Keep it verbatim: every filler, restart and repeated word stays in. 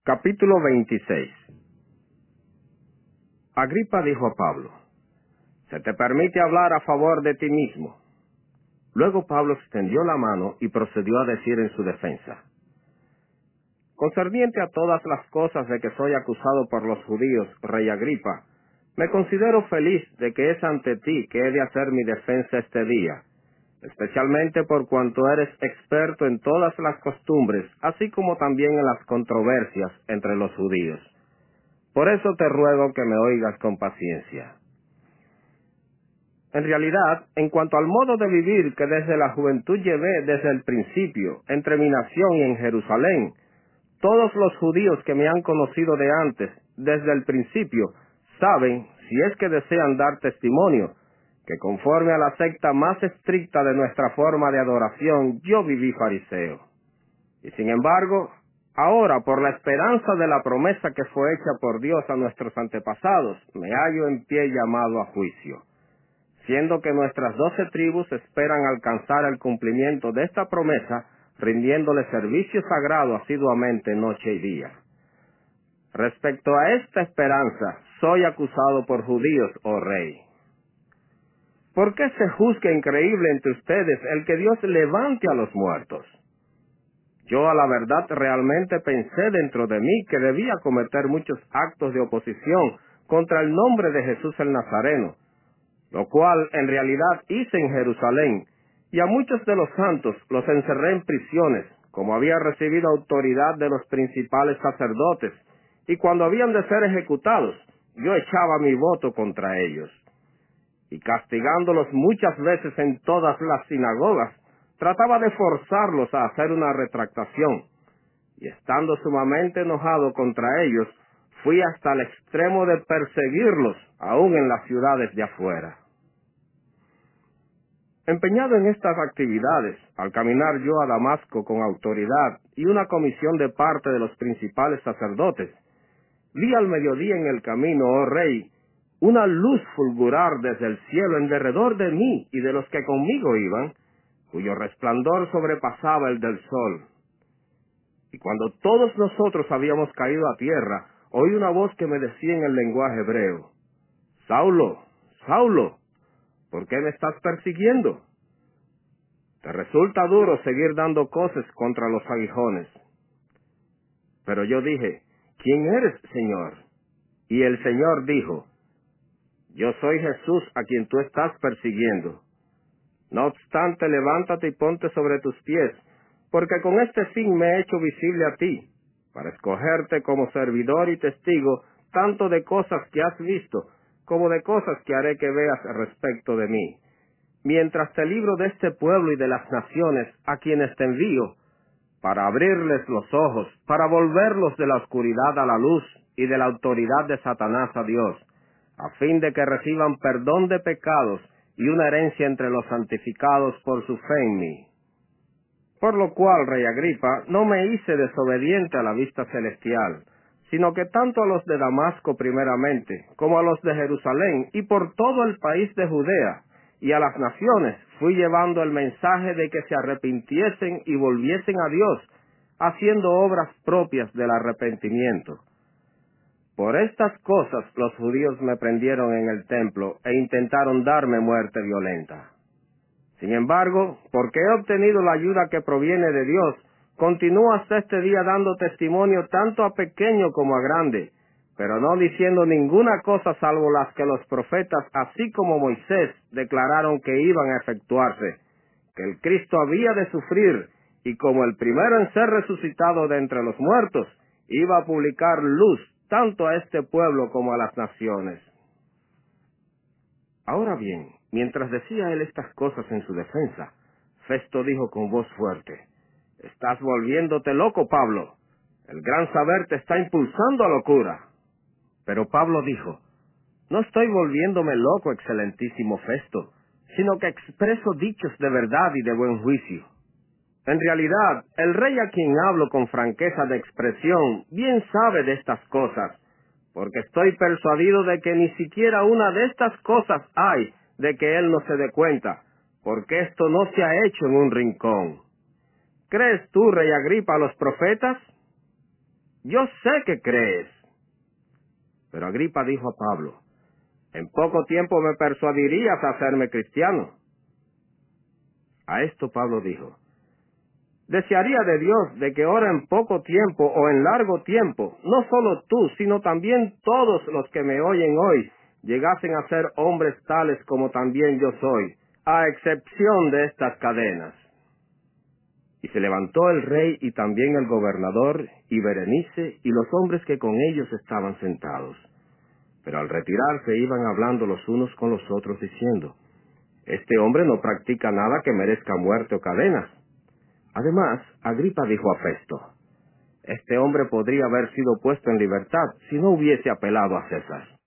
Capítulo veintiséis. Agripa dijo a Pablo: «Se te permite hablar a favor de ti mismo». Luego Pablo extendió la mano y procedió a decir en su defensa: «Concerniente a todas las cosas de que soy acusado por los judíos, rey Agripa, me considero feliz de que es ante ti que he de hacer mi defensa este día, especialmente por cuanto eres experto en todas las costumbres, así como también en las controversias entre los judíos. Por eso te ruego que me oigas con paciencia. En realidad, en cuanto al modo de vivir que desde la juventud llevé desde el principio, entre mi nación y en Jerusalén, todos los judíos que me han conocido de antes, desde el principio, saben, si es que desean dar testimonio, que conforme a la secta más estricta de nuestra forma de adoración, yo viví fariseo. Y sin embargo, ahora, por la esperanza de la promesa que fue hecha por Dios a nuestros antepasados, me hallo en pie llamado a juicio, siendo que nuestras doce tribus esperan alcanzar el cumplimiento de esta promesa, rindiéndole servicio sagrado asiduamente noche y día. Respecto a esta esperanza, soy acusado por judíos, oh rey. ¿Por qué se juzga increíble entre ustedes el que Dios levante a los muertos? Yo a la verdad realmente pensé dentro de mí que debía cometer muchos actos de oposición contra el nombre de Jesús el Nazareno, lo cual en realidad hice en Jerusalén, y a muchos de los santos los encerré en prisiones, como había recibido autoridad de los principales sacerdotes, y cuando habían de ser ejecutados, yo echaba mi voto contra ellos. Y castigándolos muchas veces en todas las sinagogas, trataba de forzarlos a hacer una retractación, y estando sumamente enojado contra ellos, fui hasta el extremo de perseguirlos, aún en las ciudades de afuera. Empeñado en estas actividades, al caminar yo a Damasco con autoridad y una comisión de parte de los principales sacerdotes, vi al mediodía en el camino, oh rey, una luz fulgurar desde el cielo en derredor de mí y de los que conmigo iban, cuyo resplandor sobrepasaba el del sol. Y cuando todos nosotros habíamos caído a tierra, oí una voz que me decía en el lenguaje hebreo: «Saulo, Saulo, ¿por qué me estás persiguiendo? Te resulta duro seguir dando coces contra los aguijones». Pero yo dije: «¿Quién eres, Señor?». Y el Señor dijo: «Yo soy Jesús a quien tú estás persiguiendo. No obstante, levántate y ponte sobre tus pies, porque con este fin me he hecho visible a ti, para escogerte como servidor y testigo, tanto de cosas que has visto, como de cosas que haré que veas respecto de mí, mientras te libro de este pueblo y de las naciones a quienes te envío, para abrirles los ojos, para volverlos de la oscuridad a la luz y de la autoridad de Satanás a Dios, a fin de que reciban perdón de pecados y una herencia entre los santificados por su fe en mí. Por lo cual, rey Agripa, no me hice desobediente a la vista celestial, sino que tanto a los de Damasco primeramente, como a los de Jerusalén, y por todo el país de Judea, y a las naciones, fui llevando el mensaje de que se arrepintiesen y volviesen a Dios, haciendo obras propias del arrepentimiento. Por estas cosas los judíos me prendieron en el templo e intentaron darme muerte violenta. Sin embargo, porque he obtenido la ayuda que proviene de Dios, continúo hasta este día dando testimonio tanto a pequeño como a grande, pero no diciendo ninguna cosa salvo las que los profetas, así como Moisés, declararon que iban a efectuarse, que el Cristo había de sufrir, y como el primero en ser resucitado de entre los muertos, iba a publicar luz tanto a este pueblo como a las naciones». Ahora bien, mientras decía él estas cosas en su defensa, Festo dijo con voz fuerte: «Estás volviéndote loco, Pablo. El gran saber te está impulsando a locura». Pero Pablo dijo: «No estoy volviéndome loco, excelentísimo Festo, sino que expreso dichos de verdad y de buen juicio. En realidad, el rey a quien hablo con franqueza de expresión bien sabe de estas cosas, porque estoy persuadido de que ni siquiera una de estas cosas hay de que él no se dé cuenta, porque esto no se ha hecho en un rincón. ¿Crees tú, rey Agripa, a los profetas?». yo sé que crees. Pero Agripa dijo a Pablo, en poco tiempo me persuadirías a hacerme cristiano. A esto Pablo dijo, desearía de Dios de que ahora en poco tiempo o en largo tiempo, no solo tú, sino también todos los que me oyen hoy, llegasen a ser hombres tales como también yo soy, a excepción de estas cadenas. Y se levantó el rey y también el gobernador y Berenice y los hombres que con ellos estaban sentados. Pero al retirarse iban hablando los unos con los otros diciendo, este hombre no practica nada que merezca muerte o cadenas. Además, Agripa dijo a Festo, este hombre podría haber sido puesto en libertad si no hubiese apelado a César.